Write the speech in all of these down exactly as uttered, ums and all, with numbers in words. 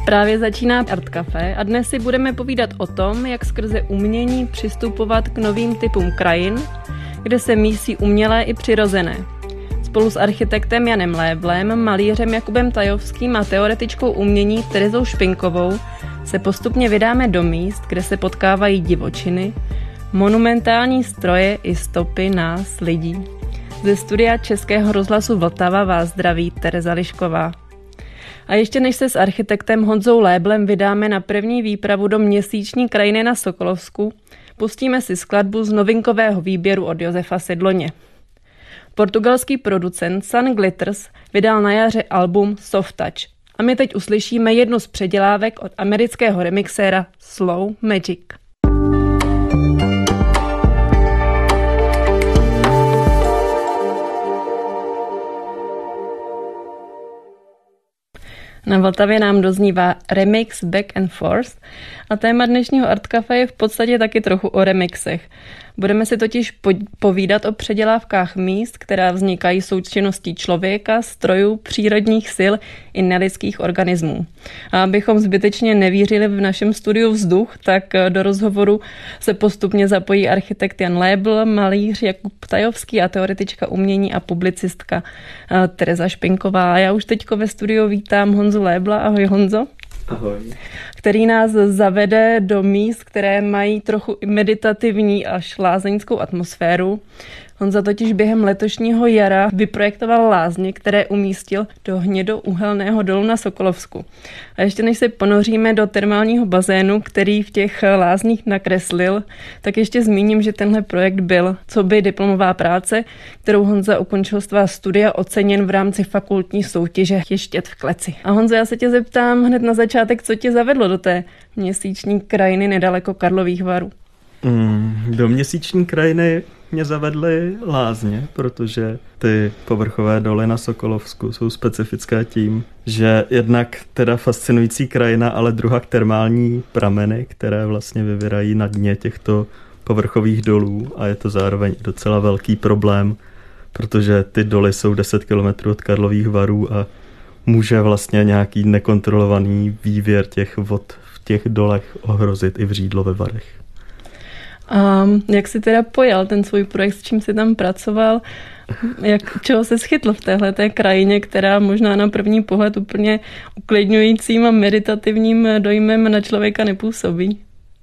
Právě začíná Art Café a dnes si budeme povídat o tom, jak skrze umění přistupovat k novým typům krajin, kde se mísí umělé i přirozené. Spolu s architektem Janem Léblem, malířem Jakubem Tajovským a teoretičkou umění Terezou Špinkovou se postupně vydáme do míst, kde se potkávají divočiny, monumentální stroje i stopy nás, lidí. Ze studia Českého rozhlasu Vltava vás zdraví Tereza Lišková. A ještě než se s architektem Honzou Léblem vydáme na první výpravu do měsíční krajiny na Sokolovsku, pustíme si skladbu z novinkového výběru od Josefa Sedloně. Portugalský producent Sun Glitters vydal na jaře album Soft Touch a my teď uslyšíme jednu z předělávek od amerického remixéra Slow Magic. Na Vltavě nám doznívá remix Back and Forth a téma dnešního Art Café je v podstatě taky trochu o remixech. Budeme si totiž povídat o předělávkách míst, která vznikají součinností člověka, strojů, přírodních sil i nelidských organismů. A abychom zbytečně nevířili v našem studiu vzduch, tak do rozhovoru se postupně zapojí architekt Jan Lébl, malíř Jakub Tajovský a teoretička umění a publicistka Tereza Špinková. A já už teďko ve studiu vítám Honzu Lébla. Ahoj, Honzo. Ahoj. Který nás zavede do míst, které mají trochu meditativní až lázeňskou atmosféru. Honza totiž během letošního jara vyprojektoval lázně, které umístil do hnědouhelného dolu na Sokolovsku. A ještě než se ponoříme do termálního bazénu, který v těch lázních nakreslil, tak ještě zmíním, že tenhle projekt byl coby diplomová práce, kterou Honza ukončil svá studia, oceněn v rámci fakultní soutěže Ještět v Kleci. A Honzo, já se tě zeptám hned na začátek, co tě zavedlo do té měsíční krajiny nedaleko Karlových Varů? Mm, do měsíční krajiny mě zavedly lázně, protože ty povrchové doly na Sokolovsku jsou specifické tím, že jednak teda fascinující krajina, ale druhak termální prameny, které vlastně vyvírají na dně těchto povrchových dolů a je to zároveň docela velký problém, protože ty doly jsou deset kilometrů od Karlových Varů a může vlastně nějaký nekontrolovaný vývěr těch vod v těch dolech ohrozit i vřídlo ve Varech. A jak jsi teda pojal ten svůj projekt, s čím jsi tam pracoval, jak, čeho se schytl v téhleté krajině, která možná na první pohled úplně uklidňujícím a meditativním dojmem na člověka nepůsobí?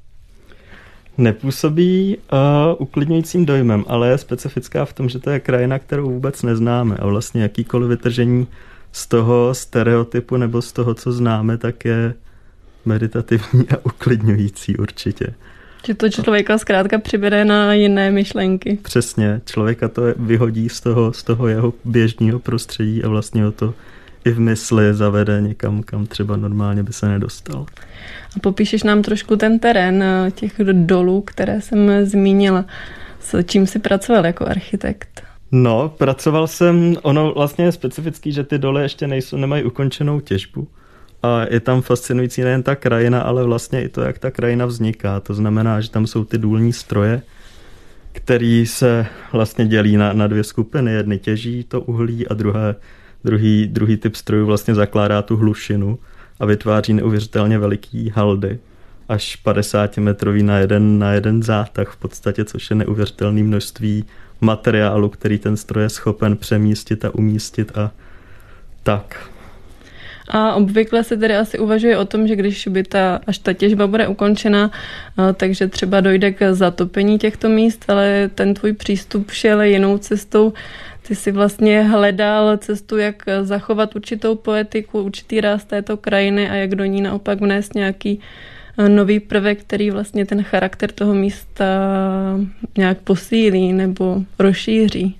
Nepůsobí uh, uklidňujícím dojmem, ale je specifická v tom, že to je krajina, kterou vůbec neznáme a vlastně jakýkoliv vytržení z toho stereotypu nebo z toho, co známe, tak je meditativní a uklidňující určitě. Že to člověka zkrátka přivede na jiné myšlenky. Přesně, člověka to vyhodí z toho, z toho jeho běžného prostředí a vlastně ho to i v mysli zavede někam, kam třeba normálně by se nedostal. A popíšeš nám trošku ten terén těch dolů, které jsem zmínila. S čím jsi pracoval jako architekt? No, pracoval jsem, ono vlastně je specifický, že ty doly ještě nejsou, nemají ukončenou těžbu. A je tam fascinující nejen ta krajina, ale vlastně i to, jak ta krajina vzniká. To znamená, že tam jsou ty důlní stroje, který se vlastně dělí na, na dvě skupiny. Jedny těží to uhlí a druhé, druhý, druhý typ strojů vlastně zakládá tu hlušinu a vytváří neuvěřitelně veliký haldy. Až padesátimetrový na jeden, na jeden zátah v podstatě, což je neuvěřitelné množství materiálu, který ten stroj je schopen přemístit a umístit a tak. A obvykle se tedy asi uvažuje o tom, že když by ta, až ta těžba bude ukončena, takže třeba dojde k zatopení těchto míst, ale ten tvůj přístup šel jinou cestou. Ty si vlastně hledal cestu, jak zachovat určitou poetiku, určitý ráz této krajiny a jak do ní naopak vnést nějaký nový prvek, který vlastně ten charakter toho místa nějak posílí nebo rozšíří.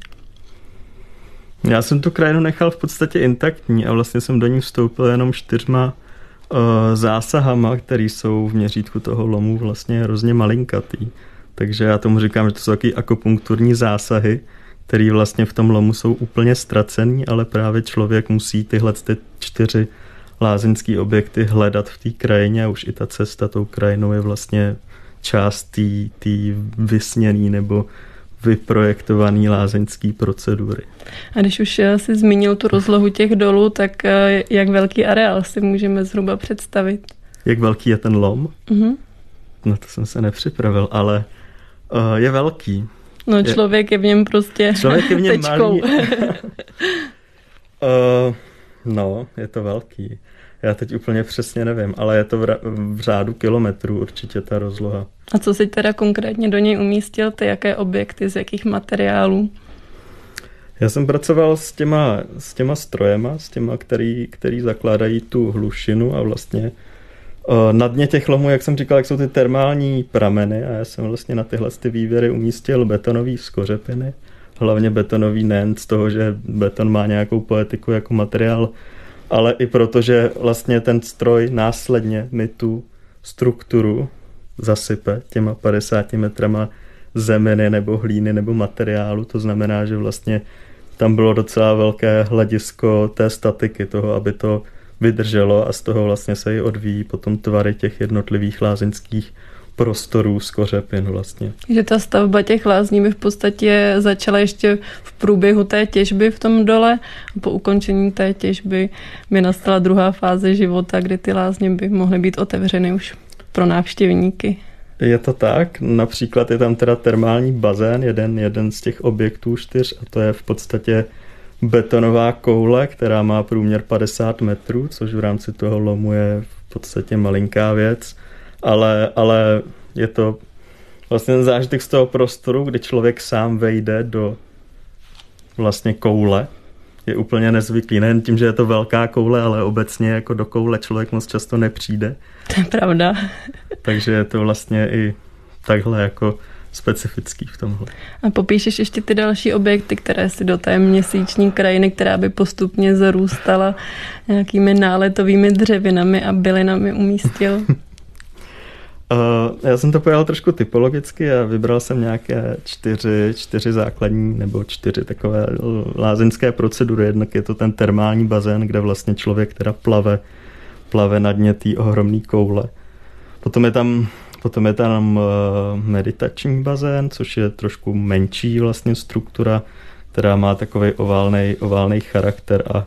Já jsem tu krajinu nechal v podstatě intaktní a vlastně jsem do ní vstoupil jenom čtyřma uh, zásahama, které jsou v měřítku toho lomu vlastně hrozně malinkatý. Takže já tomu říkám, že to jsou taky akupunkturní zásahy, které vlastně v tom lomu jsou úplně ztracený, ale právě člověk musí tyhle ty čtyři lázeňský objekty hledat v té krajině a už i ta cesta tou krajinou je vlastně část té vysněný nebo vyprojektovaný lázeňský procedury. A když už si zmínil tu rozlohu těch dolů, tak jak velký areál si můžeme zhruba představit? Jak velký je ten lom? Uh-huh. No to jsem se nepřipravil, ale uh, je velký. No člověk je, je v něm prostě člověk je v něm tečkou. malý. uh, no, je to velký. Já teď úplně přesně nevím, ale je to v, v řádu kilometrů určitě ta rozloha. A co si teda konkrétně do něj umístil ty, jaké objekty, z jakých materiálů? Já jsem pracoval s těma, s těma strojema, s těma, který, který zakládají tu hlušinu a vlastně uh, na dně těch lomů, jak jsem říkal, jak jsou ty termální prameny a já jsem vlastně na tyhle ty vývěry umístil betonový skořepiny. Hlavně betonový nejen z toho, že beton má nějakou poetiku jako materiál, ale i proto, že vlastně ten stroj následně mi tu strukturu zasype těma padesáti metrama zeminy nebo hlíny nebo materiálu. To znamená, že vlastně tam bylo docela velké hledisko té statiky toho, aby to vydrželo a z toho vlastně se i odvíjí potom tvary těch jednotlivých lázeňských prostorů z kořepin vlastně. Že ta stavba těch lázní by v podstatě začala ještě v průběhu té těžby v tom dole a po ukončení té těžby by nastala druhá fáze života, kdy ty lázně by mohly být otevřeny už pro návštěvníky. Je to tak, například je tam teda termální bazén, jeden, jeden z těch objektů čtyř a to je v podstatě betonová koule, která má průměr padesát metrů, což v rámci toho lomu je v podstatě malinká věc, ale, ale je to vlastně ten zážitek z toho prostoru, kdy člověk sám vejde do vlastně koule, je úplně nezvyklý. Nejen tím, že je to velká koule, ale obecně jako do koule člověk moc často nepřijde. To je pravda. Takže je to vlastně i takhle jako specifický v tomhle. A popíšeš ještě ty další objekty, které si do té měsíční krajiny, která by postupně zarůstala nějakými náletovými dřevinami a bylinami, umístil? uh, já jsem to pojal trošku typologicky a vybral jsem nějaké čtyři, čtyři základní nebo čtyři takové lázeňské procedury. Jednak je to ten termální bazén, kde vlastně člověk teda plave, plave na dně té ohromné koule. Potom je tam Potom je tam meditační bazén, což je trošku menší vlastně struktura, která má takový oválnej, oválnej charakter a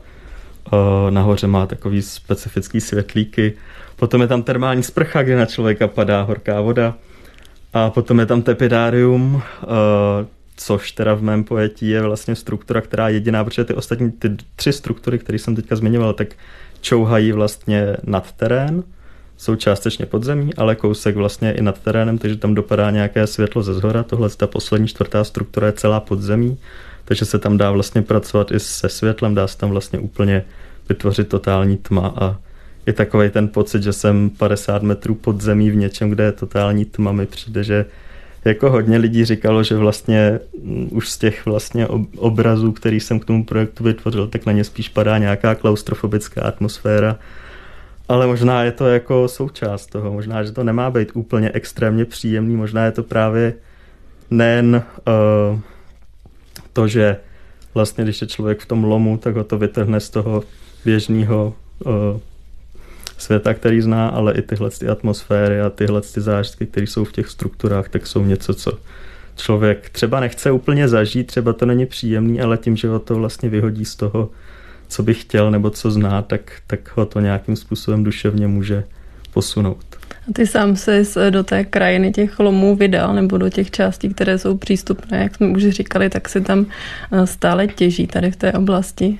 nahoře má takový specifický světlíky. Potom je tam termální sprcha, kde na člověka padá horká voda. A potom je tam tepidárium, což teda v mém pojetí je vlastně struktura, která je jediná, protože ty ostatní ty tři struktury, které jsem teďka zmiňoval, tak čouhají vlastně nad terén. Jsou částečně podzemí, ale kousek vlastně i nad terénem, takže tam dopadá nějaké světlo ze zhora. Tohle ta poslední čtvrtá struktura je celá podzemí, takže se tam dá vlastně pracovat i se světlem, dá se tam vlastně úplně vytvořit totální tma a je takovej ten pocit, že jsem padesát metrů pod zemí v něčem, kde je totální tma, mi přijde, že jako hodně lidí říkalo, že vlastně už z těch vlastně obrazů, který jsem k tomu projektu vytvořil, tak na ně spíš padá nějaká klaustrofobická atmosféra. Ale možná je to jako součást toho, možná, že to nemá být úplně extrémně příjemný, možná je to právě nejen uh, to, že vlastně, když je člověk v tom lomu, tak ho to vytrhne z toho běžného uh, světa, který zná, ale i tyhle ty atmosféry a tyhle ty zážitky, které jsou v těch strukturách, tak jsou něco, co člověk třeba nechce úplně zažít, třeba to není příjemný, ale tím, že ho to vlastně vyhodí z toho, co by chtěl nebo co zná, tak, tak ho to nějakým způsobem duševně může posunout. A ty sám jsi do té krajiny těch lomů vydal nebo do těch částí, které jsou přístupné, jak jsme už říkali, tak se tam stále těží tady v té oblasti?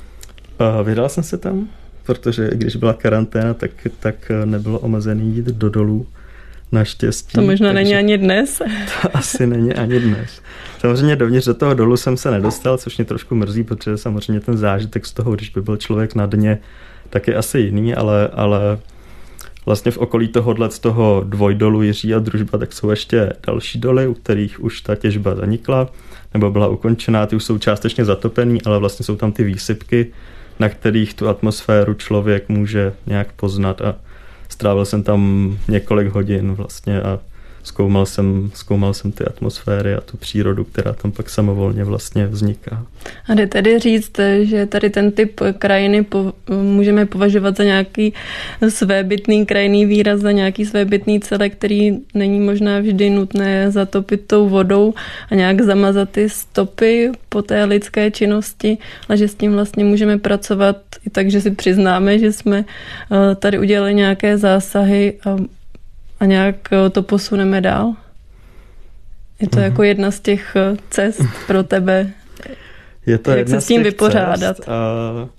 A vydal jsem se tam, protože když byla karanténa, tak, tak nebylo omezený jít do dolů. Naštěstí. To možná není ani dnes. To asi není ani dnes. Samozřejmě dovnitř do toho dolu jsem se nedostal, což mě trošku mrzí, protože samozřejmě ten zážitek z toho, když by byl člověk na dně, tak je asi jiný, ale, ale vlastně v okolí tohohle z toho dvojdolu Jiří a Družba, tak jsou ještě další doly, u kterých už ta těžba zanikla, nebo byla ukončená, ty už jsou částečně zatopený, ale vlastně jsou tam ty výsypky, na kterých tu atmosféru člověk může nějak poznat a strávil jsem tam několik hodin vlastně a zkoumal jsem, zkoumal jsem ty atmosféry a tu přírodu, která tam pak samovolně vlastně vzniká. A jde tedy říct, že tady ten typ krajiny po, můžeme považovat za nějaký svébytný krajinný výraz, za nějaký svébytný celek, který není možná vždy nutné zatopit tou vodou a nějak zamazat ty stopy po té lidské činnosti, ale že s tím vlastně můžeme pracovat i tak, že si přiznáme, že jsme tady udělali nějaké zásahy a, a nějak to posuneme dál. Je to mm-hmm. jako jedna z těch cest pro tebe, je to jak se s tím vypořádat. A,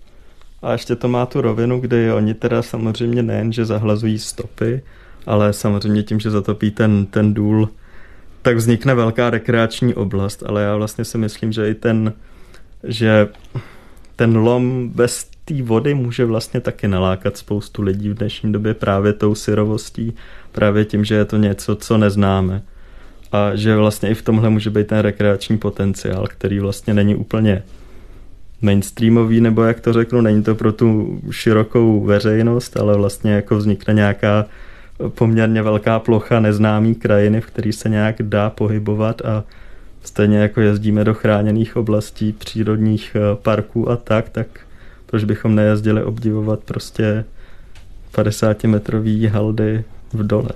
a ještě to má tu rovinu, kdy oni teda samozřejmě nejen, že zahlazují stopy, ale samozřejmě tím, že zatopí ten, ten důl, tak vznikne velká rekreační oblast, ale já vlastně si myslím, že i ten, že ten lom bez té vody může vlastně taky nalákat spoustu lidí v dnešní době právě tou syrovostí, právě tím, že je to něco, co neznáme. A že vlastně i v tomhle může být ten rekreační potenciál, který vlastně není úplně mainstreamový, nebo jak to řeknu, není to pro tu širokou veřejnost, ale vlastně jako vznikne nějaká poměrně velká plocha neznámý krajiny, v který se nějak dá pohybovat a stejně jako jezdíme do chráněných oblastí, přírodních parků a tak, tak proč bychom nejezdili obdivovat prostě padesátimetrový haldy v dole.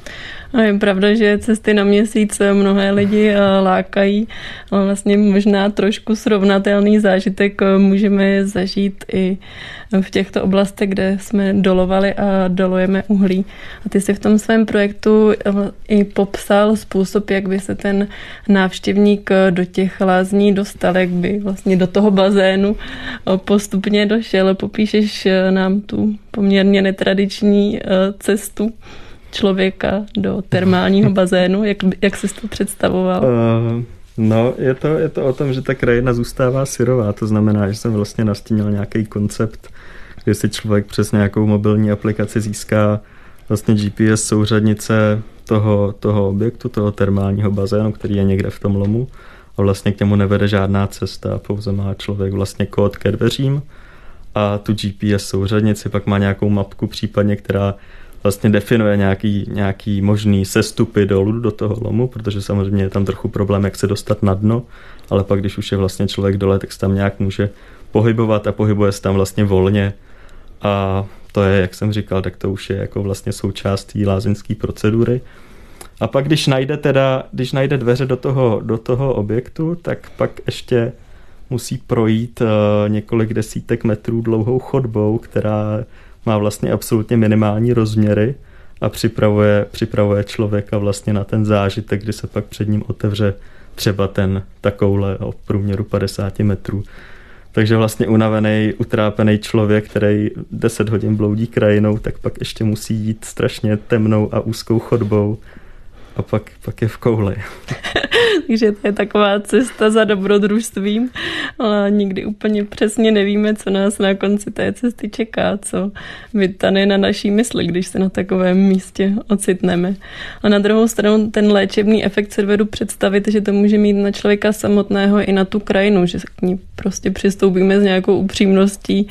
A je pravda, že cesty na měsíc mnohé lidi lákají, ale vlastně možná trošku srovnatelný zážitek můžeme zažít i v těchto oblastech, kde jsme dolovali a dolujeme uhlí. A ty jsi v tom svém projektu i popsal způsob, jak by se ten návštěvník do těch lázní dostal, jak by vlastně do toho bazénu postupně došel. Popíšeš nám tu poměrně netradiční cestu člověka do termálního bazénu? Jak, jak jsi to představoval? Uh, no, je to, je to o tom, že ta krajina zůstává syrová. To znamená, že jsem vlastně nastínil nějaký koncept, kde si člověk přes nějakou mobilní aplikaci získá vlastně G P S souřadnice toho, toho objektu, toho termálního bazénu, který je někde v tom lomu a vlastně k němu nevede žádná cesta, pouze má člověk vlastně kód ke dveřím a tu G P S souřadnici pak má nějakou mapku případně, která vlastně definuje nějaký, nějaký možný sestupy dolů do toho lomu, protože samozřejmě je tam trochu problém, jak se dostat na dno, ale pak, když už je vlastně člověk dole, tak se tam nějak může pohybovat a pohybuje se tam vlastně volně. A to je, jak jsem říkal, tak to už je jako vlastně součástí lázeňské procedury. A pak, když najde teda, když najde dveře do toho, do toho objektu, tak pak ještě musí projít uh, několik desítek metrů dlouhou chodbou, která má vlastně absolutně minimální rozměry a připravuje, připravuje člověka vlastně na ten zážitek, kdy se pak před ním otevře třeba ten takovouhle o průměru padesát metrů. Takže vlastně unavený, utrápený člověk, který deset hodin bloudí krajinou, tak pak ještě musí jít strašně temnou a úzkou chodbou a pak, pak je v kouli. Takže to je taková cesta za dobrodružstvím, ale nikdy úplně přesně nevíme, co nás na konci té cesty čeká, co vytane na naší mysli, když se na takovém místě ocitneme. A na druhou stranu ten léčebný efekt se dovedu představit, že to může mít na člověka samotného i na tu krajinu, že k ní prostě přistoupíme s nějakou upřímností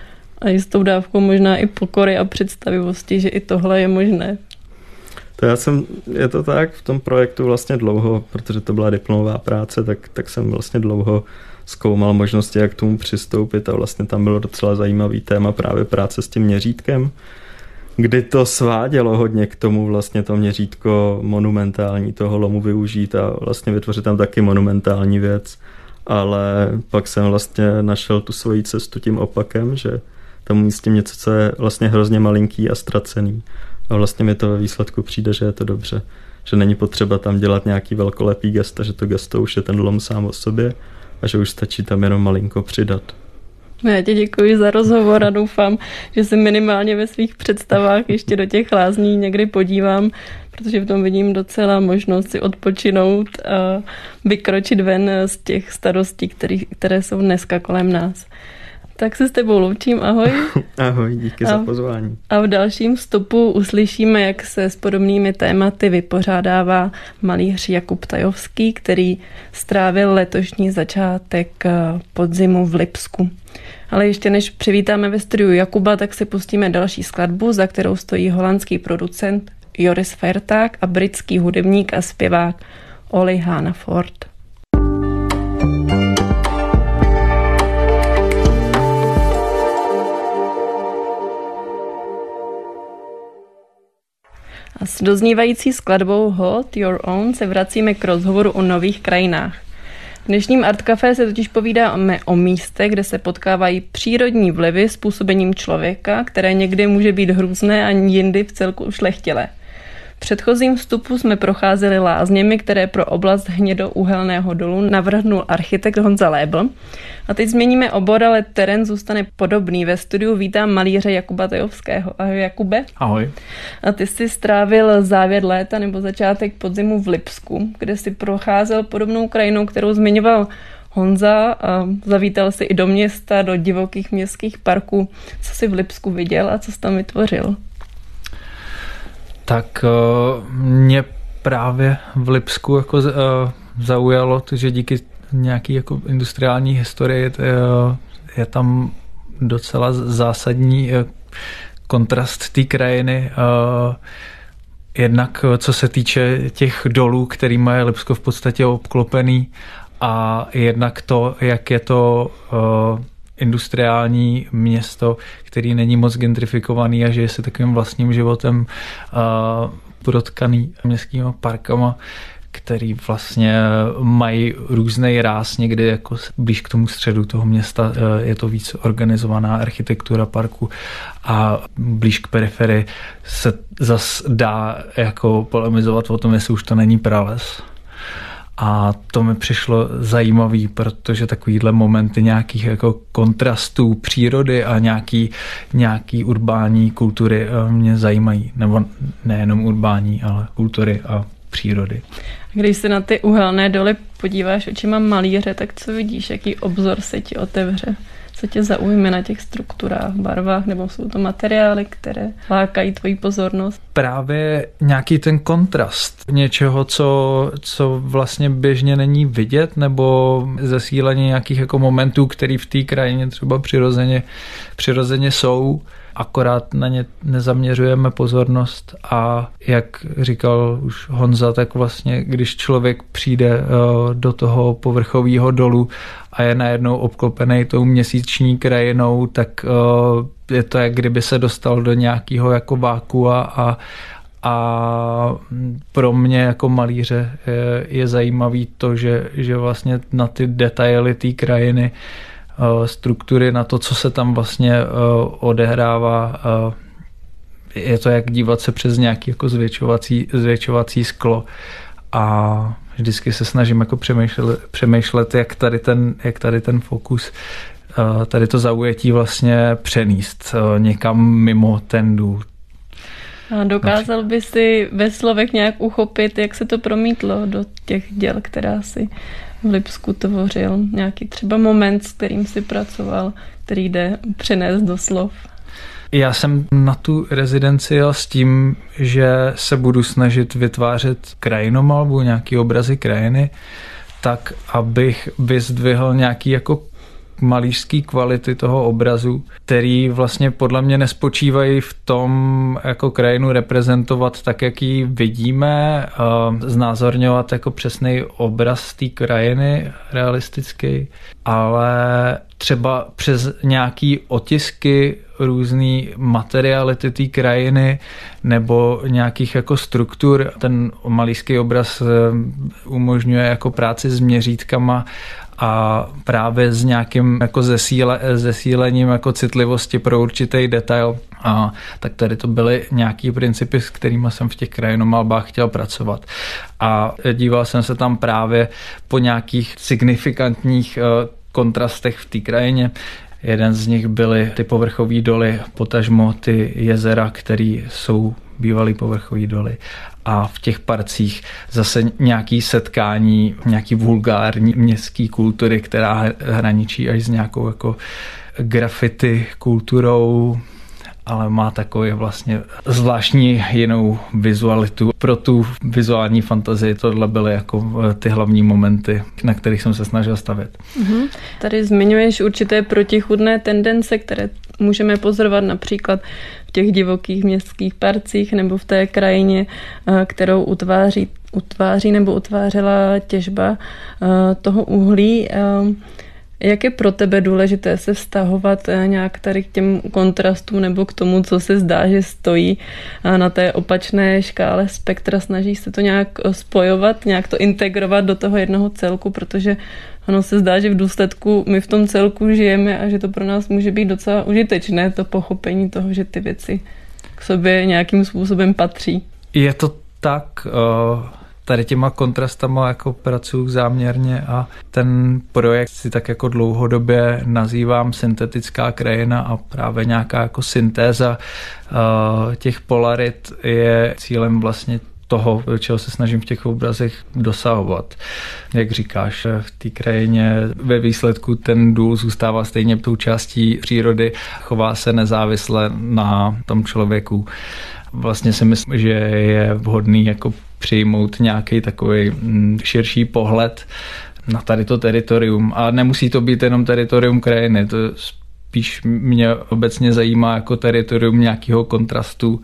a jistou dávkou možná i pokory a představivosti, že i tohle je možné. To já jsem, je to tak, v tom projektu vlastně dlouho, protože to byla diplomová práce, tak, tak jsem vlastně dlouho zkoumal možnosti, jak k tomu přistoupit a vlastně tam bylo docela zajímavý téma právě práce s tím měřítkem, kdy to svádělo hodně k tomu vlastně to měřítko monumentální toho lomu využít a vlastně vytvořit tam taky monumentální věc, ale pak jsem vlastně našel tu svoji cestu tím opakem, že tam umístím něco, co je vlastně hrozně malinký a ztracený. A vlastně mi to ve výsledku přijde, že je to dobře. Že není potřeba tam dělat nějaký velkolepý gesta, že to gesto už je ten lom sám o sobě a že už stačí tam jenom malinko přidat. Já ti děkuji za rozhovor a doufám, že se minimálně ve svých představách ještě do těch lázní někdy podívám, protože v tom vidím docela možnost si odpočinout a vykročit ven z těch starostí, který, které jsou dneska kolem nás. Tak se s tebou loučím, ahoj. Ahoj, díky a, za pozvání. A v dalším stopu uslyšíme, jak se s podobnými tématy vypořádává malíř Jakub Tajovský, který strávil letošní začátek podzimu v Lipsku. Ale ještě než přivítáme ve studiu Jakuba, tak si pustíme další skladbu, za kterou stojí holandský producent Joris Fairták a britský hudebník a zpěvák Ollie Hannaford. A s doznívající skladbou Hold Your Own se vracíme k rozhovoru o nových krajinách. V dnešním Art Café se totiž povídáme o místech, kde se potkávají přírodní vlivy způsobením člověka, které někdy může být hrůzné a jindy v celku ušlechtilé. V předchozím vstupu jsme procházeli lázněmi, které pro oblast hnědouhelného dolu navrhnul architekt Honza Lébl. A teď změníme obor, ale terén zůstane podobný. Ve studiu vítám malíře Jakuba Tajovského. Ahoj Jakube. Ahoj. A ty jsi strávil závěr léta nebo začátek podzimu v Lipsku, kde si procházel podobnou krajinou, kterou zmiňoval Honza, a zavítal si i do města, do divokých městských parků. Co jsi v Lipsku viděl a co jsi tam vytvořil? Tak mě právě v Lipsku jako zaujalo, že díky nějaký jako industriální historii je tam docela zásadní kontrast té krajiny. Jednak co se týče těch dolů, kterýma je Lipsko v podstatě obklopený, a jednak to, jak je to industriální město, který není moc gentrifikovaný a žije si takovým vlastním životem uh, protkaný městskými parkama, který vlastně mají různý ráz, někdy jako blíž k tomu středu toho města uh, je to víc organizovaná architektura parku a blíž k periferii se zas dá jako polemizovat o tom, jestli už to není prales. A to mi přišlo zajímavý, protože takovýhle momenty nějakých jako kontrastů přírody a nějaký, nějaký urbání kultury mě zajímají. Nebo nejenom urbání, ale kultury a přírody. Když se na ty uhelné doly podíváš očima malíře, tak co vidíš? Jaký obzor se ti otevře? Co tě zaujme na těch strukturách, barvách, nebo jsou to materiály, které lákají tvoji pozornost? Právě nějaký ten kontrast něčeho, co, co vlastně běžně není vidět, nebo zesílení nějakých jako momentů, které v té krajině třeba přirozeně, přirozeně jsou, akorát na ně nezaměřujeme pozornost a jak říkal už Honza, tak vlastně když člověk přijde do toho povrchového dolu a je najednou obklopený tou měsíční krajinou, tak je to, jak kdyby se dostal do nějakého jako vákua a, a pro mě jako malíře je, je zajímavý to, že, že vlastně na ty detaily té krajiny, struktury, na to, co se tam vlastně odehrává, je to jak dívat se přes nějaký jako zvětšovací, zvětšovací sklo a vždycky se snažím jako přemýšlet, přemýšlet jak, tady ten, jak tady ten fokus, tady to zaujetí vlastně přenést někam mimo ten důl. A dokázal by si ve slovech nějak uchopit, jak se to promítlo do těch děl, která si v Lipsku tvořil? Nějaký třeba moment, s kterým si pracoval, který jde přenést do slov? Já jsem na tu rezidenci jel s tím, že se budu snažit vytvářet krajinomalbu, nějaký obrazy krajiny, tak abych vyzdvihl nějaký jako malířský kvality toho obrazu, který vlastně podle mě nespočívají v tom jako krajinu reprezentovat tak, jak ji vidíme, znázorňovat jako přesný obraz té krajiny realistický, ale třeba přes nějaký otisky různý materiality té krajiny nebo nějakých jako struktur. Ten malířský obraz umožňuje jako práci s měřítkama a právě s nějakým jako zesíle, zesílením jako citlivosti pro určitý detail. A tak tady to byly nějaký principy, s kterými jsem v těch krajinomalbách chtěl pracovat. A díval jsem se tam právě po nějakých signifikantních kontrastech v té krajině. Jeden z nich byly ty povrchové doly, potažmo ty jezera, které jsou bývalý povrchový doly. A v těch parcích zase nějaké setkání, nějaký vulgární městské kultury, která hraničí až s nějakou jako graffiti kulturou ale má takový vlastně zvláštní jinou vizualitu. Pro tu vizuální fantazii tohle byly jako ty hlavní momenty, na kterých jsem se snažil stavět. Mm-hmm. Tady zmiňuješ určité protichůdné tendence, které můžeme pozorovat například v těch divokých městských parcích nebo v té krajině, kterou utváří, utváří nebo utvářela těžba toho uhlí. Jak je pro tebe důležité se vztahovat nějak tady k těm kontrastům nebo k tomu, co se zdá, že stojí na té opačné škále spektra? Snažíš se to nějak spojovat, nějak to integrovat do toho jednoho celku, protože ono se zdá, že v důsledku my v tom celku žijeme a že to pro nás může být docela užitečné, to pochopení toho, že ty věci k sobě nějakým způsobem patří. Je to tak... Uh... Tady těma kontrastama jako pracuji záměrně a ten projekt si tak jako dlouhodobě nazývám syntetická krajina a právě nějaká jako syntéza uh, těch polarit je cílem vlastně toho, čeho se snažím v těch obrazech dosahovat. Jak říkáš, v té krajině ve výsledku ten důl zůstává stejně tou částí přírody, chová se nezávisle na tom člověku. Vlastně si myslím, že je vhodný jako přijmout nějaký takový širší pohled na tady to teritorium. A nemusí to být jenom teritorium krajiny, to spíš mě obecně zajímá jako teritorium nějakého kontrastu,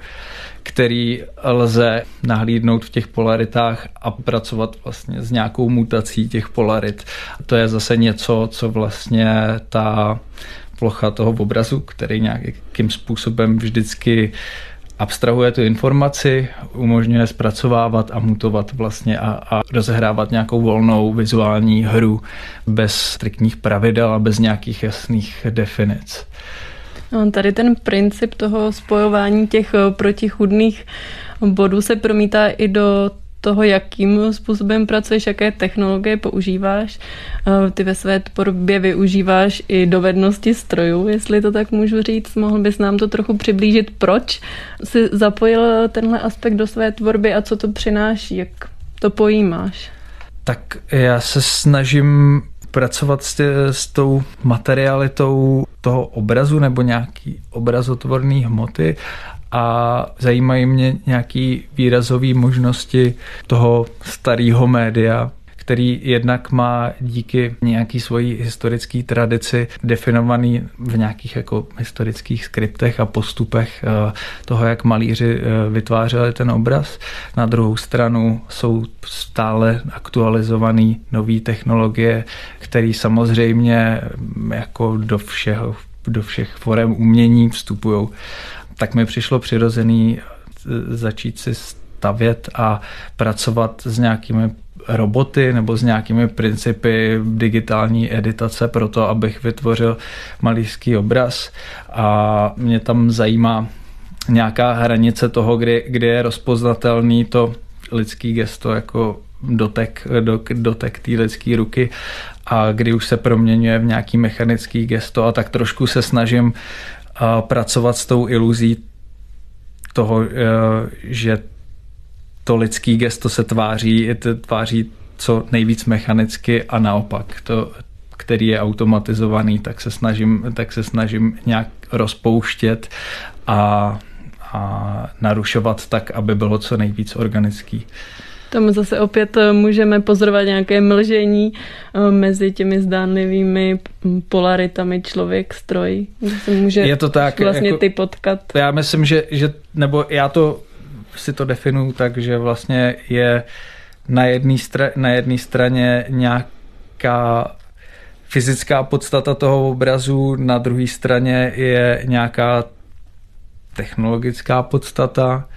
který lze nahlídnout v těch polaritách a pracovat vlastně s nějakou mutací těch polarit. To je zase něco, co vlastně ta plocha toho obrazu, který nějakým způsobem vždycky abstrahuje tu informaci, umožňuje zpracovávat a mutovat vlastně a, a rozehrávat nějakou volnou vizuální hru bez striktních pravidel a bez nějakých jasných definic. Tady ten princip toho spojování těch protichůdných bodů se promítá i do toho, jakým způsobem pracuješ, jaké technologie používáš. Ty ve své tvorbě využíváš i dovednosti strojů, jestli to tak můžu říct. Mohl bys nám to trochu přiblížit, proč jsi zapojil tenhle aspekt do své tvorby a co to přináší, jak to pojímáš? Tak já se snažím pracovat s, tě, s tou materialitou toho obrazu nebo nějaký obrazotvorný hmoty a zajímají mě nějaký výrazové možnosti toho starého média, který jednak má díky nějaký svojí historické tradici definovaný v nějakých jako historických skriptech a postupech toho, jak malíři vytvářeli ten obraz. Na druhou stranu jsou stále aktualizované nové technologie, které samozřejmě jako do všeho, do všech forem umění vstupují. Tak mi přišlo přirozený začít si stavět a pracovat s nějakými roboty nebo s nějakými principy digitální editace pro to, abych vytvořil malířský obraz. A mě tam zajímá nějaká hranice toho, kdy, kdy je rozpoznatelný to lidský gesto jako dotek, do, dotek té lidské ruky a kdy už se proměňuje v nějaký mechanický gesto a tak trošku se snažím a pracovat s tou iluzí toho, že to lidský gesto se tváří, tváří co nejvíc mechanicky a naopak to, který je automatizovaný, tak se snažím, tak se snažím nějak rozpouštět a, a narušovat tak, aby bylo co nejvíc organický. Tam zase opět můžeme pozorovat nějaké mlžení mezi těmi zdánlivými polaritami člověk-stroj. Může je to tak, vlastně jako, ty potkat. Já myslím, že, že nebo já to si to definuju tak, že vlastně je na jedné stra- na jedné straně nějaká fyzická podstata toho obrazu, na druhé straně je nějaká technologická podstata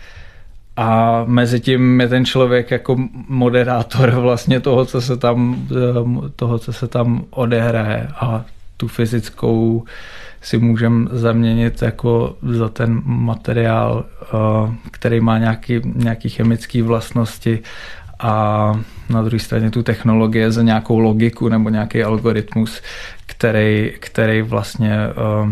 a mezi tím je ten člověk jako moderátor vlastně toho, co se tam, toho, co se tam odehraje a tu fyzickou si můžeme zaměnit jako za ten materiál, který má nějaký, nějaký chemické vlastnosti a na druhé straně tu technologie za nějakou logiku nebo nějaký algoritmus, který, který vlastně uh,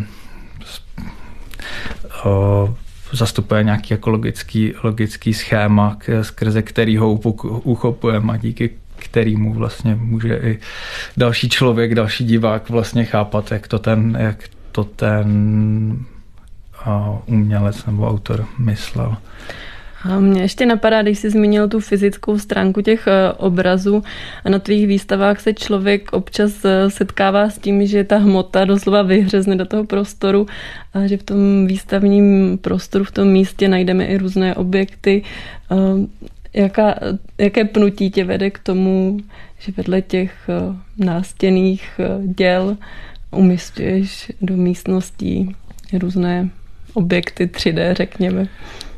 uh, zastupuje nějaký jako logický, logický schéma, skrze kterýho uchopujeme a díky kterýmu vlastně může i další člověk, další divák vlastně chápat, jak to ten, jak to ten umělec nebo autor myslel. A mě ještě napadá, když jsi zmínil tu fyzickou stránku těch obrazů, a na tvých výstavách se člověk občas setkává s tím, že ta hmota doslova vyhřezne do toho prostoru a že v tom výstavním prostoru, v tom místě najdeme i různé objekty. Jaká, jaké pnutí tě vede k tomu, že vedle těch nástěnných děl umísťuješ do místností různé objekty tři dé, řekněme?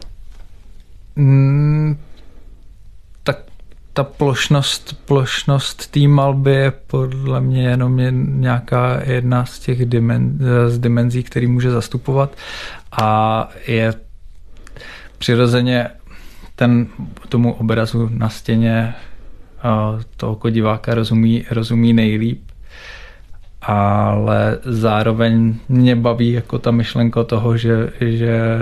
Mm, tak ta plošnost, plošnost té malby je podle mě jenom nějaká jedna z těch dimen, z dimenzí, který může zastupovat, a je přirozeně ten, tomu obrazu na stěně toho diváka rozumí, rozumí nejlíp, ale zároveň mě baví jako ta myšlenka toho, že, že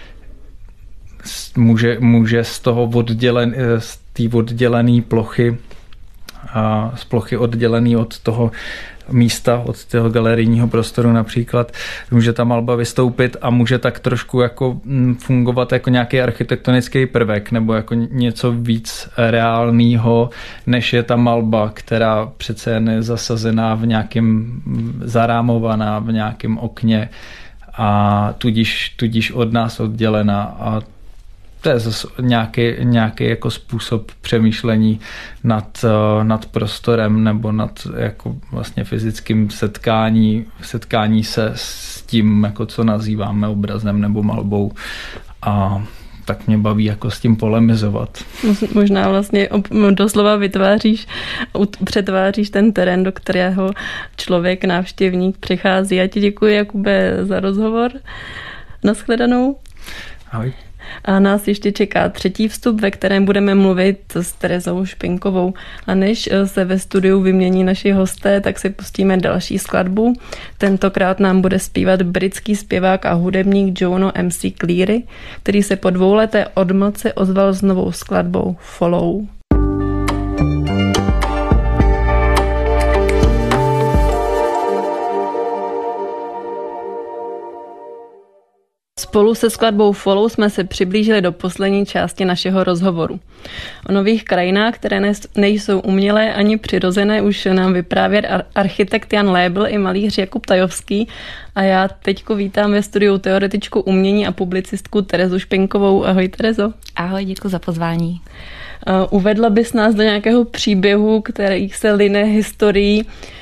může, může z toho oddělen, z té oddělené plochy, a z plochy oddělený od toho místa, od toho galerijního prostoru například, může ta malba vystoupit a může tak trošku jako fungovat jako nějaký architektonický prvek nebo jako něco víc reálného, než je ta malba, která přece jen je zasazená v nějakém, zarámovaná v nějakém okně a tudíž, tudíž od nás oddělená, a to je zase nějaký, nějaký jako způsob přemýšlení nad, nad prostorem nebo nad jako vlastně fyzickým setkání, setkání se s tím, jako co nazýváme obrazem nebo malbou, a tak mě baví jako s tím polemizovat. Možná vlastně doslova vytváříš, přetváříš ten terén, do kterého člověk, návštěvník přichází. Já ti děkuji, Jakube, za rozhovor. Nashledanou. Ahoj. A nás ještě čeká třetí vstup, ve kterém budeme mluvit s Terezou Špinkovou. A než se ve studiu vymění naši hosté, tak si pustíme další skladbu. Tentokrát nám bude zpívat britský zpěvák a hudebník Jono M C Cleary, který se po dvouleté odmlce ozval s novou skladbou Follow. Spolu se skladbou Follow jsme se přiblížili do poslední části našeho rozhovoru. O nových krajinách, které nejsou umělé ani přirozené, už nám vyprávět architekt Jan Lébl i malíř Jakub Tajovský, a já teďko vítám ve studiu teoretičku umění a publicistku Terezu Špinkovou. Ahoj, Terezo. Ahoj, děkuji za pozvání. Uvedla bys nás do nějakého příběhu, který se line historií,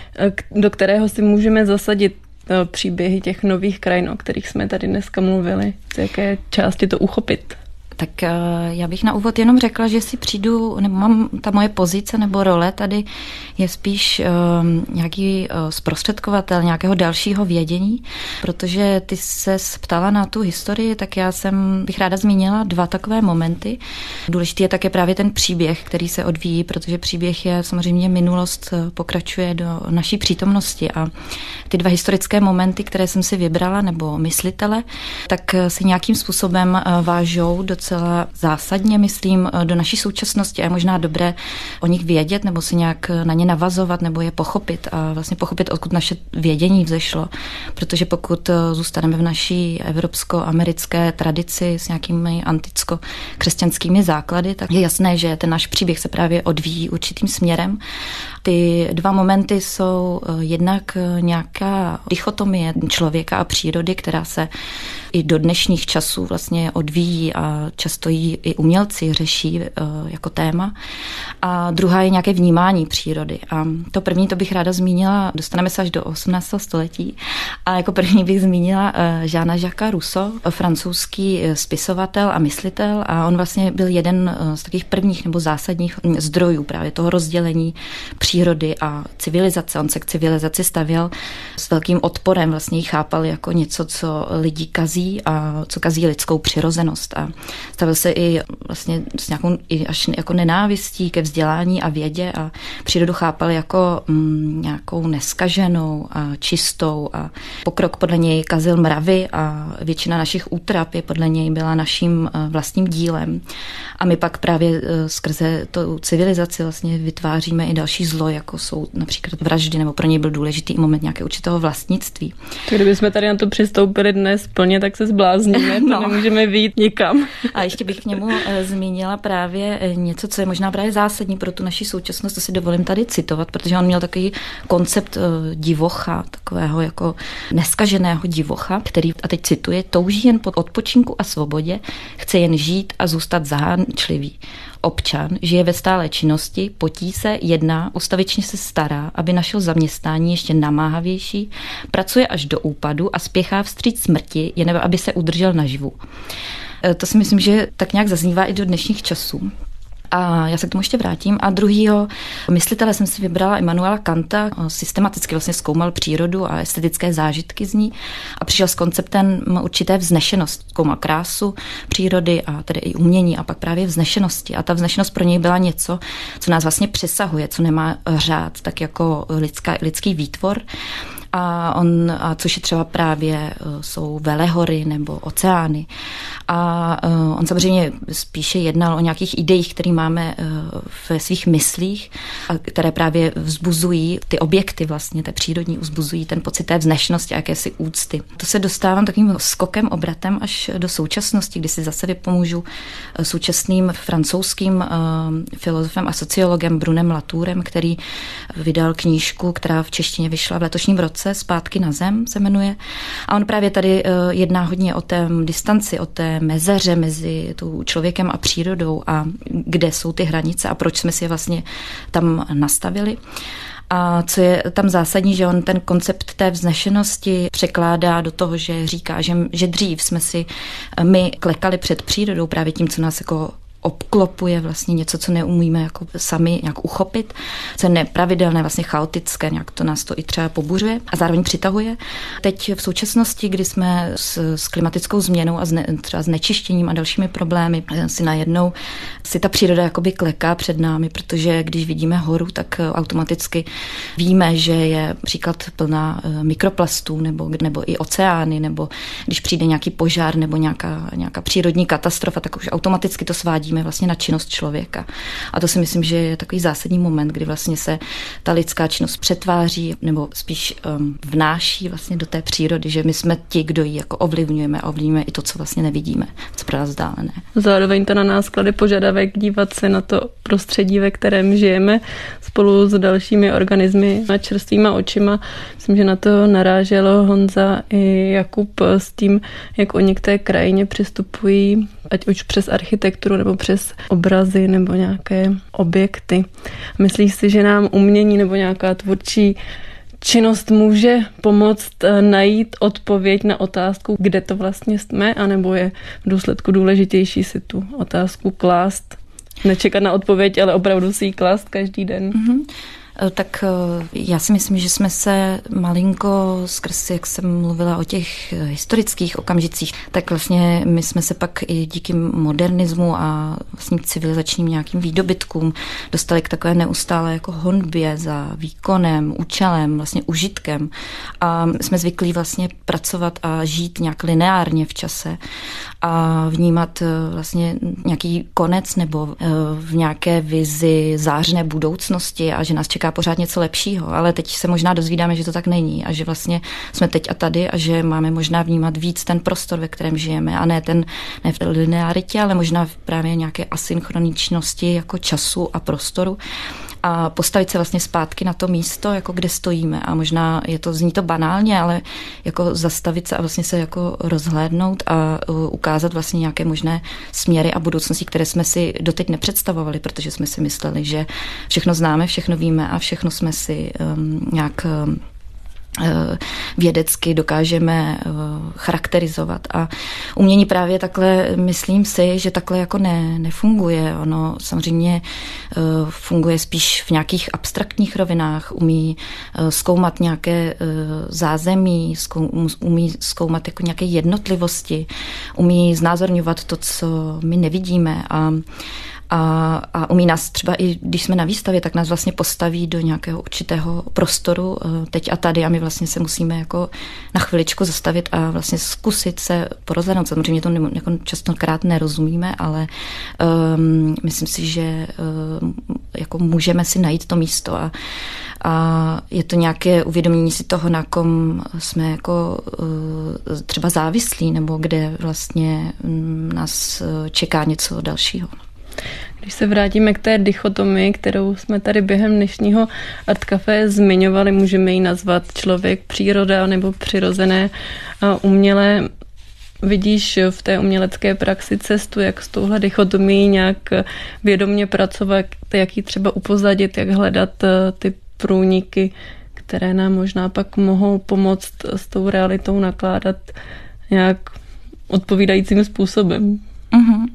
do kterého si můžeme zasadit příběhy těch nových krajin, o kterých jsme tady dneska mluvili. Z jaké části to uchopit? Tak já bych na úvod jenom řekla, že si přijdu, nebo mám ta moje pozice nebo role tady je spíš um, nějaký uh, zprostředkovatel nějakého dalšího vědění, protože ty se ptala na tu historii, tak já jsem bych ráda zmínila dva takové momenty. Důležitý je také právě ten příběh, který se odvíjí, protože příběh je samozřejmě minulost, pokračuje do naší přítomnosti, a ty dva historické momenty, které jsem si vybrala, nebo myslitele, tak se nějakým způsobem vážou do docela zásadně, myslím, do naší současnosti a je možná dobré o nich vědět nebo si nějak na ně navazovat nebo je pochopit a vlastně pochopit, odkud naše vědění vzešlo. Protože pokud zůstaneme v naší evropsko-americké tradici s nějakými anticko-křesťanskými základy, tak je jasné, že ten náš příběh se právě odvíjí určitým směrem. Ty dva momenty jsou jednak nějaká dichotomie člověka a přírody, která se i do dnešních časů vlastně odvíjí a často ji i umělci řeší jako téma. A druhá je nějaké vnímání přírody. A to první, to bych ráda zmínila, dostaneme se až do osmnáctého století. A jako první bych zmínila Jeana Jacquesa Rousseau, francouzský spisovatel a myslitel. A on vlastně byl jeden z takových prvních nebo zásadních zdrojů právě toho rozdělení přírody a civilizace. On se k civilizaci stavěl s velkým odporem, vlastně ji chápal jako něco, co lidi kazí a co kazí lidskou přirozenost. A stavil se i vlastně s nějakou i až jako nenávistí ke vzdělání a vědě a přírodu chápal jako mm, nějakou neskaženou a čistou a pokrok podle něj kazil mravy a většina našich útrap je podle něj byla naším vlastním dílem. A my pak právě skrze tu civilizaci vlastně vytváříme i další zlo, jako jsou například vraždy, nebo pro něj byl důležitý i moment nějakého určitého vlastnictví. Tak kdybychom tady na to přistoupili dnes plně, tak se zblázníme, to no. nemůžeme vyjít nikam. A ještě bych k němu zmínila právě něco, co je možná právě zásadní pro tu naši současnost, to si dovolím tady citovat, protože on měl takový koncept divocha, takového jako neskaženého divocha, který, a teď cituji, touží jen po odpočinku a svobodě, chce jen žít a zůstat zahánčlivý. Občan žije ve stálé činnosti, potí se, jedná, ustavičně se stará, aby našel zaměstnání ještě namáhavější, pracuje až do úpadu a spěchá vstříc smrti, jen aby se udržel naživu. To si myslím, že tak nějak zaznívá i do dnešních časů. A já se k tomu ještě vrátím. A druhýho myslitele jsem si vybrala Immanuela Kanta. Systematicky vlastně zkoumal přírodu a estetické zážitky z ní a přišel s konceptem určité vznešenosti. Zkoumal krásu přírody a tedy i umění a pak právě vznešenosti. A ta vznešenost pro něj byla něco, co nás vlastně přesahuje, co nemá řád, tak jako lidská, lidský výtvor. A on, a což je třeba právě jsou velehory nebo oceány. A on samozřejmě spíše jednal o nějakých ideích, které máme ve svých myslích, a které právě vzbuzují ty objekty vlastně, té přírodní, vzbuzují ten pocit té vznešenosti a jakési úcty. To se dostávám takovým skokem, obratem až do současnosti, kdy si zase vypomůžu současným francouzským filozofem a sociologem Brunem Latourem, který vydal knížku, která v češtině vyšla v letošním roce, Zpátky na zem se jmenuje. A on právě tady jedná hodně o té distanci, o té mezeře mezi tou člověkem a přírodou a kde jsou ty hranice a proč jsme si je vlastně tam nastavili. A co je tam zásadní, že on ten koncept té vznešenosti překládá do toho, že říká, že, že dřív jsme si my klekali před přírodou právě tím, co nás jako obklopuje vlastně něco, co neumíme jako sami nějak uchopit, co je nepravidelné, vlastně chaotické, nějak to nás to i třeba pobuřuje a zároveň přitahuje. Teď v současnosti, kdy jsme s, s klimatickou změnou a zne, třeba s nečištěním a dalšími problémy, si najednou si ta příroda jakoby kleká před námi, protože když vidíme horu, tak automaticky víme, že je příklad plná mikroplastů nebo, nebo i oceány, nebo když přijde nějaký požár nebo nějaká, nějaká přírodní katastrofa, tak už automaticky to svádíme vlastně na činnost člověka. A to si myslím, že je takový zásadní moment, kdy vlastně se ta lidská činnost přetváří nebo spíš um, vnáší vlastně do té přírody, že my jsme ti, kdo ji jako ovlivňujeme a ovlivňujeme i to, co vlastně nevidíme, co pro nás vzdálené. Zároveň to na nás klade požadavek dívat se na to prostředí, ve kterém žijeme spolu s dalšími organismy a čerstvýma očima. Myslím, že na to naráželo Honza i Jakub s tím, jak oni k té krajině přistupují, ať už přes architekturu nebo přes obrazy nebo nějaké objekty. Myslíš si, že nám umění nebo nějaká tvůrčí činnost může pomoct najít odpověď na otázku, kde to vlastně jsme, anebo je v důsledku důležitější si tu otázku klást? Nečekat na odpověď, ale opravdu si ji klást každý den. Mm-hmm. Tak já si myslím, že jsme se malinko, skrz, jak jsem mluvila o těch historických okamžicích, tak vlastně my jsme se pak i díky modernismu a vlastně civilizačním nějakým výdobytkům dostali k takové neustále jako honbě za výkonem, účelem, vlastně užitkem. A jsme zvyklí vlastně pracovat a žít nějak lineárně v čase a vnímat vlastně nějaký konec nebo v nějaké vizi zářné budoucnosti a že nás čeká pořád něco lepšího, ale teď se možná dozvídáme, že to tak není a že vlastně jsme teď a tady a že máme možná vnímat víc ten prostor, ve kterém žijeme a ne ten ne v té linearitě, ale možná v právě nějaké asynchroničnosti jako času a prostoru a postavit se vlastně zpátky na to místo, jako kde stojíme a možná je to, zní to banálně, ale jako zastavit se a vlastně se jako rozhlédnout a ukázat vlastně nějaké možné směry a budoucnosti, které jsme si doteď nepředstavovali, protože jsme si mysleli, že všechno známe, všechno víme a všechno jsme si um, nějak um, vědecky dokážeme charakterizovat. A umění právě takhle, myslím si, že takhle jako ne, nefunguje. Ono samozřejmě funguje spíš v nějakých abstraktních rovinách, umí zkoumat nějaké zázemí, umí zkoumat jako nějaké jednotlivosti, umí znázorňovat to, co my nevidíme a A, a umí nás třeba i, když jsme na výstavě, tak nás vlastně postaví do nějakého určitého prostoru teď a tady a my vlastně se musíme jako na chviličku zastavit a vlastně zkusit se porozhlédnout. Samozřejmě to ne, jako častokrát nerozumíme, ale um, myslím si, že um, jako můžeme si najít to místo a, a je to nějaké uvědomění si toho, na kom jsme jako uh, třeba závislí nebo kde vlastně um, nás čeká něco dalšího. Když se vrátíme k té dichotomii, kterou jsme tady během dnešního Art Café zmiňovali, můžeme ji nazvat člověk, příroda nebo přirozené a umělé. Vidíš v té umělecké praxi cestu, jak s touhle dichotomií nějak vědomě pracovat, jak ji třeba upozadit, jak hledat ty průniky, které nám možná pak mohou pomoct s tou realitou nakládat nějak odpovídajícím způsobem? Mhm.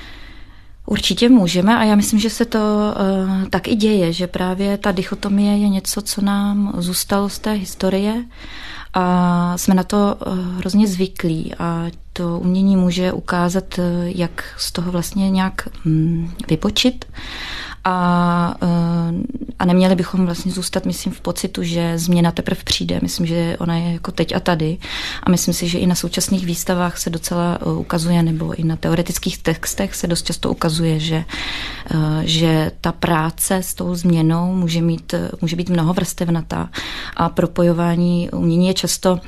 Určitě můžeme a já myslím, že se to uh, tak i děje, že právě ta dichotomie je něco, co nám zůstalo z té historie a jsme na to uh, hrozně zvyklí a to umění může ukázat, uh, jak z toho vlastně nějak um, vypočit a, uh, a neměli bychom vlastně zůstat, myslím, v pocitu, že změna teprve přijde. Myslím, že ona je jako teď a tady a myslím si, že i na současných výstavách se docela uh, ukazuje, nebo i na teoretických textech se dost často ukazuje, že, uh, že ta práce s tou změnou může, mít, může být mnohovrstevnatá a propojování umění je často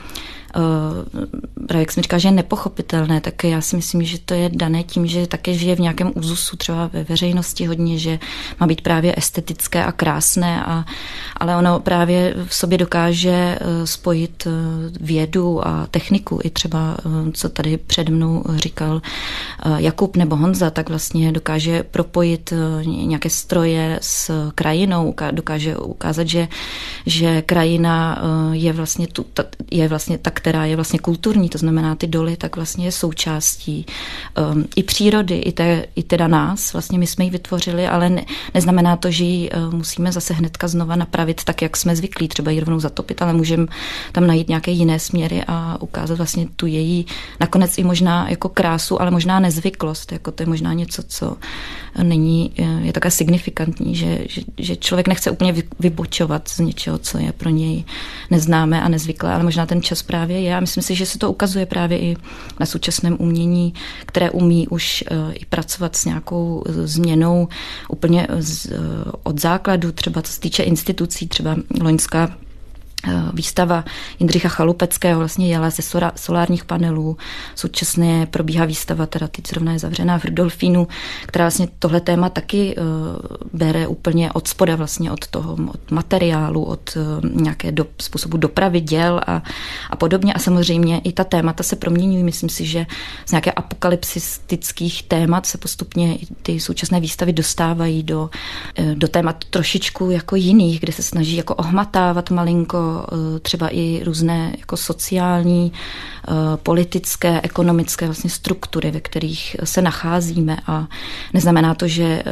Uh, právě jak jsem říkala, že je nepochopitelné, tak já si myslím, že to je dané tím, že také žije v nějakém úzusu třeba ve veřejnosti hodně, že má být právě estetické a krásné, a, ale ono právě v sobě dokáže uh, spojit uh, vědu a techniku. I třeba, uh, co tady před mnou říkal uh, Jakub nebo Honza, tak vlastně dokáže propojit uh, nějaké stroje s krajinou, dokáže ukázat, že, že krajina uh, je vlastně, tu, ta, je vlastně tak, která je vlastně kulturní, to znamená ty doly, tak vlastně je součástí um, i přírody, i, te, i teda nás. Vlastně my jsme ji vytvořili, ale ne, neznamená to, že ji uh, musíme zase hnedka znova napravit tak, jak jsme zvyklí, třeba ji rovnou zatopit, ale můžeme tam najít nějaké jiné směry a ukázat vlastně tu její nakonec i možná jako krásu, ale možná nezvyklost, jako to je možná něco, co není, je také signifikantní, že, že, že člověk nechce úplně vybočovat z něčeho, co je pro něj neznámé a nezvyklé, ale možná ten čas právě je. A myslím si, že se to ukazuje právě i na současném umění, které umí už uh, i pracovat s nějakou změnou úplně z, uh, od základu, třeba co se týče institucí, třeba loňská výstava Jindřicha Chalupeckého vlastně jela ze solárních panelů. Současně probíhá výstava, teda teď zrovna je zavřená v Rudolfínu, která vlastně tohle téma taky uh, bere úplně od spoda vlastně od toho, od materiálu, od uh, nějaké do, způsobu dopravy děl a, a podobně. A samozřejmě i ta témata se proměňují. Myslím si, že z nějaké apokalypsistických témat se postupně i ty současné výstavy dostávají do, uh, do témat trošičku jako jiných, kde se snaží jako ohmatávat malinko třeba i různé jako sociální, politické, ekonomické vlastně struktury, ve kterých se nacházíme, a neznamená to, že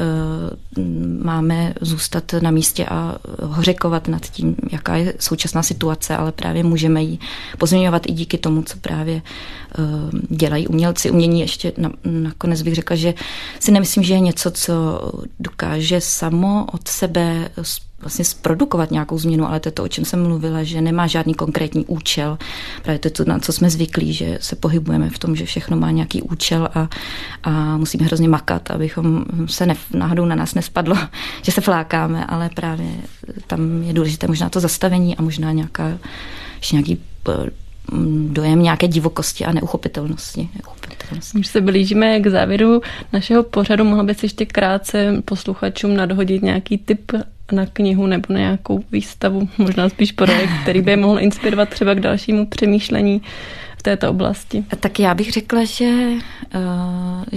máme zůstat na místě a hořekovat nad tím, jaká je současná situace, ale právě můžeme ji pozměňovat i díky tomu, co právě dělají umělci. Umění ještě nakonec bych řekla, že si nemyslím, že je něco, co dokáže samo od sebe vlastně zprodukovat nějakou změnu, ale to je to, o čem jsem mluvila, že nemá žádný konkrétní účel. Právě to je to, na co jsme zvyklí, že se pohybujeme v tom, že všechno má nějaký účel a, a musíme hrozně makat, abychom se ne, náhodou na nás nespadlo, že se flákáme, ale právě tam je důležité možná to zastavení a možná nějaká, ještě nějaký dojem nějaké divokosti a neuchopitelnosti. neuchopitelnosti. Už se blížíme k závěru našeho pořadu, mohla bys ještě krátce posluchačům nadhodit nějaký tip na knihu nebo na nějakou výstavu, možná spíš projekt, který by je mohl inspirovat třeba k dalšímu přemýšlení v této oblasti? Tak já bych řekla, že,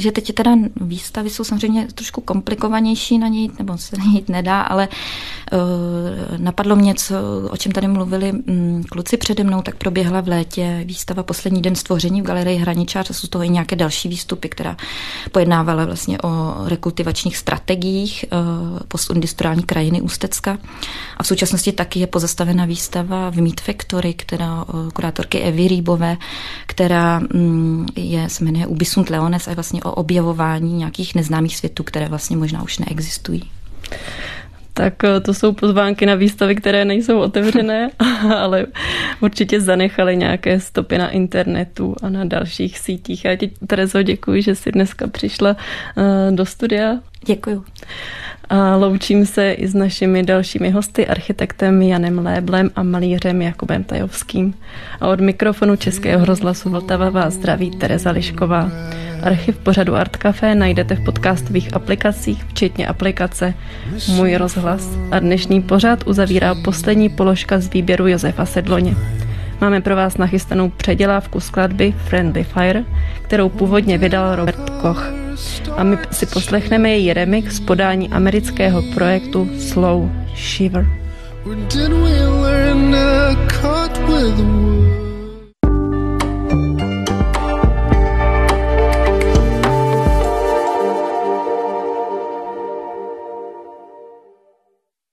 že teď teda výstavy jsou samozřejmě trošku komplikovanější na ně jít, nebo se na ně jít nedá, ale uh, napadlo mě, co, o čem tady mluvili um, kluci přede mnou, tak proběhla v létě výstava Poslední den stvoření v galerii Hraničář a jsou z toho i nějaké další výstupy, která pojednávala vlastně o rekultivačních strategiích uh, postindustriální krajiny Ústecka. A v současnosti taky je pozastavena výstava v Meat Factory, která uh, kurátorky Evy Rýbové, která um, je, se jmenuje Ubisunt Leones a je vlastně o objevování nějakých neznámých světů, které vlastně možná už neexistují. Tak to jsou pozvánky na výstavy, které nejsou otevřené, ale určitě zanechaly nějaké stopy na internetu a na dalších sítích. Já ti, Terezo, děkuji, že jsi dneska přišla do studia. Děkuju. A loučím se i s našimi dalšími hosty, architektem Janem Léblem a malířem Jakubem Tajovským. A od mikrofonu Českého rozhlasu Vltava vás zdraví Tereza Lišková. Archiv pořadu Art Café najdete v podcastových aplikacích, včetně aplikace Můj rozhlas. A dnešní pořad uzavírá poslední položka z výběru Josefa Sedloně. Máme pro vás nachystanou předělávku skladby Friendly Fire, kterou původně vydal Robert Koch. A my si poslechneme její remix z podání amerického projektu Slow Shiver. Did we learn to cut with